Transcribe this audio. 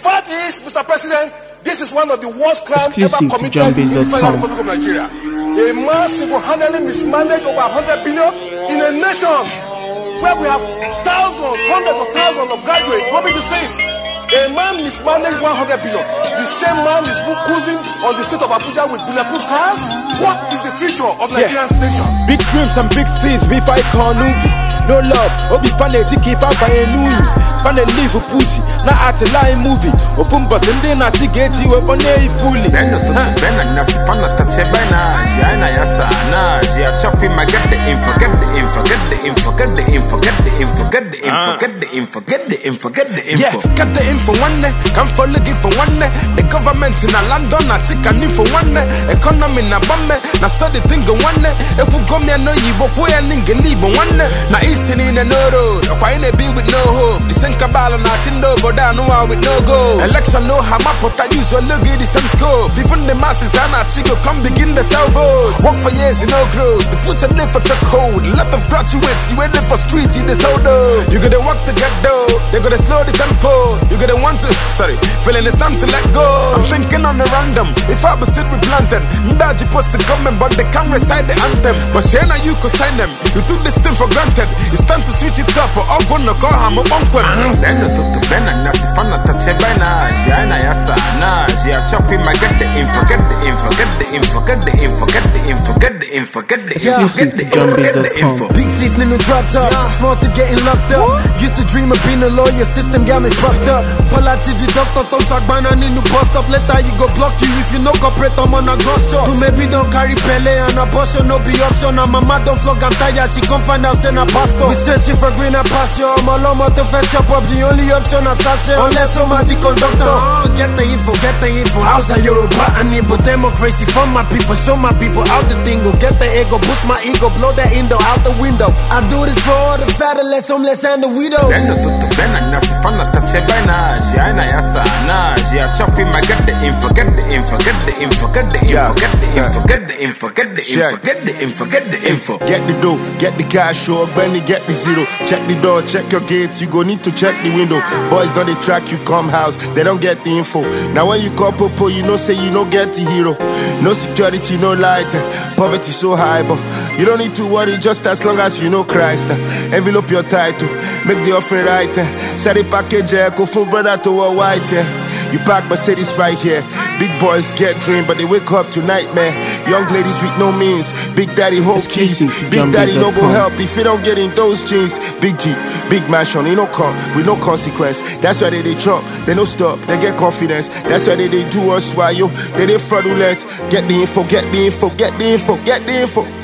Fact is, Mr. President, this is one of the worst crimes ever committed in the Federal Republic of Nigeria. A man single-handedly mismanaged over 100 billion in a nation where we have thousands, hundreds of thousands of graduates. Want me to say it? A man mismanaged 100 billion. The same man is cruising on the street of Abuja with bulletproof cars. What is the future of Nigerian nation? Big dreams and big seas, we fight Kanubi. No love, Obi Paneji keep up by a new. Pane live pussy, na art a line movie. Ofumba sende na tigeji weapon fully. Beno to the Bena Nasifana touch Bena, Giana Yasana, Gia chopping my get the info, get the info, get the info, get the info, get the info, get the info, get the info, get the info, get the info. Yeah, get the info one day, come for looking for one day. The government in a London, a chicken info one day. Economy na bombe, na so the thing go one day. If we go me no yibo, we a nigga leave one day. Na eastin in the no road, or why be with no hope. Kabala na chindo go down no one with no go. Election no hammer but I use your look at the same scope. Even the masses are not chico come begin the sell vote. Work for years you know growth. The future live for check hold. A lot of graduates you waiting for streets in this holdo. You gotta walk to get dough. They gotta slow the tempo. You gotta want to feeling it's time to let go. I'm thinking on the random. If I was sit with planted, Mdaji post to comment but they can't recite the anthem. But Shana you could sign them. You took this thing for granted. It's time to switch it up or I'm gonna call him a bump. Beno to the Bena Nasifana touch Bena, Giana Yasana, Gia chopping my get the info, get the info, get the info, get the info, get the info, get the info, get the info, get the info. Big teeth nigga dropped up, small teeth getting locked up. Used to dream of being a lawyer, system got me fucked up. Palati the doctor, Tom Sagbana need to bust up. Later you go block you if you no cooperate, I'm on a gun shot. Do maybe don't carry Pele and abortion, no be option. And mama don't flog, I'm tired, she come find out, send a pastor. We searching for greener pasture, I'm all on to fetch up. The only option is assassin, unless somebody conductor. Get the info, get the info. How's a Yoruba and Igbo democracy for my people? Show my people how the thing go. Get the ego, boost my ego, blow the indo out the window. I do this for all the fatherless, homeless and the widows. Beno to the Bena Nasifana touch Bena, Giana Yasana, Gia chopping my get the info, get the info, get the info, get the info, get the info, get the info, get the info, get the info, get the info. Get the dough, get the cash, show Benny, get the zero. Check the door, check your gates, you go need to check the window. Boys don't they track you come house, they don't get the info. Now when you call Popo, you know say you don't get the hero. No security, no light, poverty so high, but you don't need to worry just as long as you know Christ. Envelope your title, make the offering right. Set a package, go from brother to a white. You park Mercedes right here. Big boys get dream, but they wake up to nightmare. Young ladies with no means, Big Daddy hold keys. Big Daddy no go help if you don't get in those jeans. Big Jeep, big mansion, you no come with no consequence. That's why they chop, they no stop, they get confidence. That's why they do us while you, they fraudulent. Get the info, get the info, get the info, get the info.